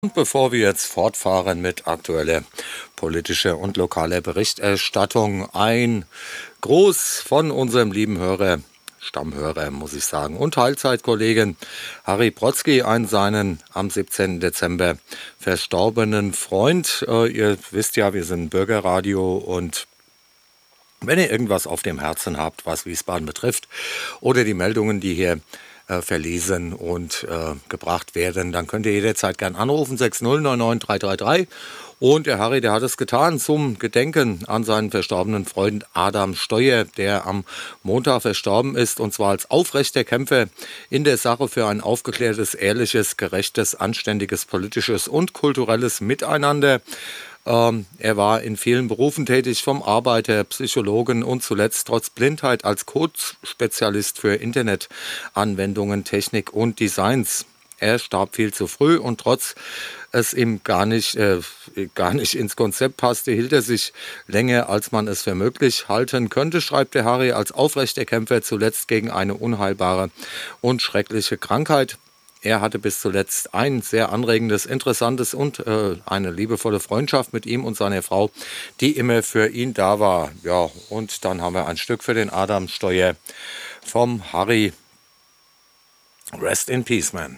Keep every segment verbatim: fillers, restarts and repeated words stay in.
Und bevor wir jetzt fortfahren mit aktueller politischer und lokaler Berichterstattung, ein Gruß von unserem lieben Hörer, Stammhörer muss ich sagen, und Teilzeitkollegen Harry Brodsky an seinen am siebzehnten Dezember verstorbenen Freund. Äh, ihr wisst ja, wir sind ein Bürgerradio, und wenn ihr irgendwas auf dem Herzen habt, was Wiesbaden betrifft, oder die Meldungen, die hier äh, verlesen und äh, gebracht werden, dann könnt ihr jederzeit gern anrufen, sechs null neun neun drei drei drei. Und der Harry, der hat es getan zum Gedenken an seinen verstorbenen Freund Adam Steuer, der am Montag verstorben ist, und zwar als aufrechter Kämpfer in der Sache für ein aufgeklärtes, ehrliches, gerechtes, anständiges politisches und kulturelles Miteinander. Ähm, er war in vielen Berufen tätig, vom Arbeiter, Psychologen und zuletzt trotz Blindheit als Code-Spezialist für Internetanwendungen, Technik und Designs. Er starb viel zu früh, und trotz es ihm gar nicht, äh, gar nicht ins Konzept passte, hielt er sich länger, als man es für möglich halten könnte, schreibt der Harry, als aufrechter Kämpfer zuletzt gegen eine unheilbare und schreckliche Krankheit. Er hatte bis zuletzt ein sehr anregendes, interessantes und äh, eine liebevolle Freundschaft mit ihm und seiner Frau, die immer für ihn da war. Ja, und dann haben wir ein Stück für den Adam Steuer vom Harry. Rest in Peace, man.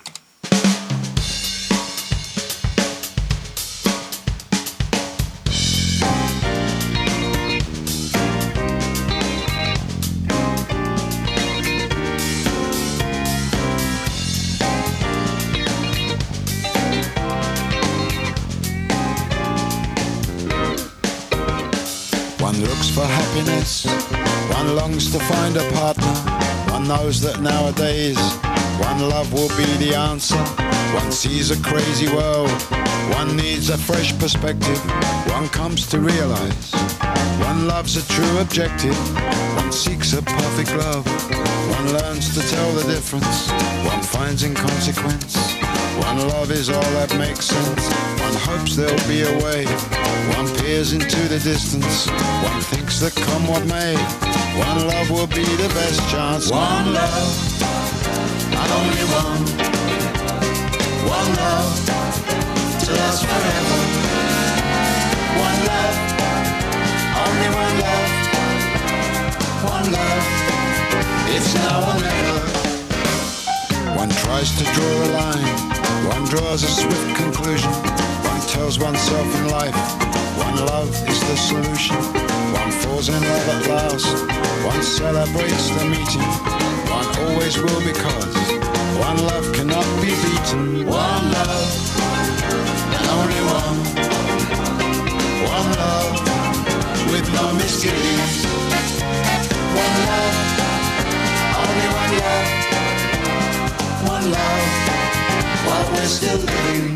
One looks for happiness, one longs to find a partner, one knows that nowadays one love will be the answer. One sees a crazy world, one needs a fresh perspective, one comes to realize one loves a true objective, one seeks a perfect love, one learns to tell the difference, one finds inconsequence, one love is all that makes sense, one hopes there'll be a way, one peers into the distance, one thinks that come what may, one love will be the best chance. One love, and only one, one love to last forever. One love, only one love, one love, it's now or never. One tries to draw a line, one draws a swift conclusion, one tells oneself in life, one love is the solution, one falls in love at last, one celebrates the meeting, one always will because, one love cannot be beaten. One love, and only one, one love, with no misgivings. One love, only one love, one love, while we're still living.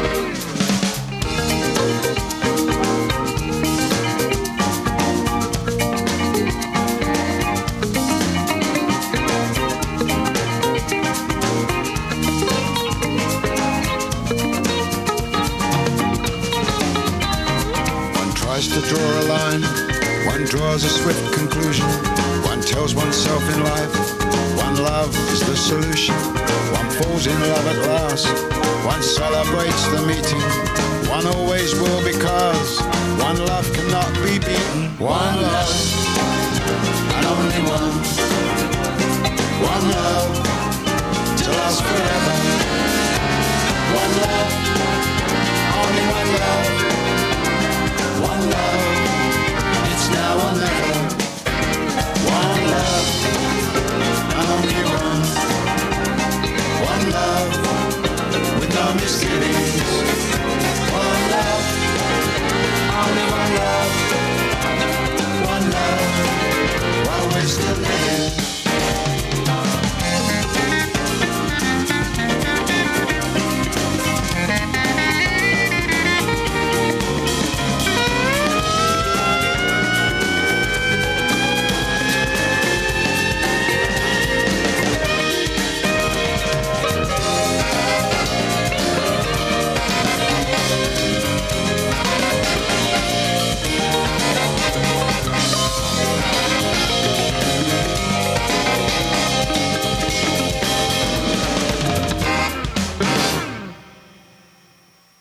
To draw a line, one draws a swift conclusion, one tells oneself in life, one love is the solution, one falls in love at last, one celebrates the meeting, one always will because, one love cannot be beaten. One love, and only one, one love to last forever. One love,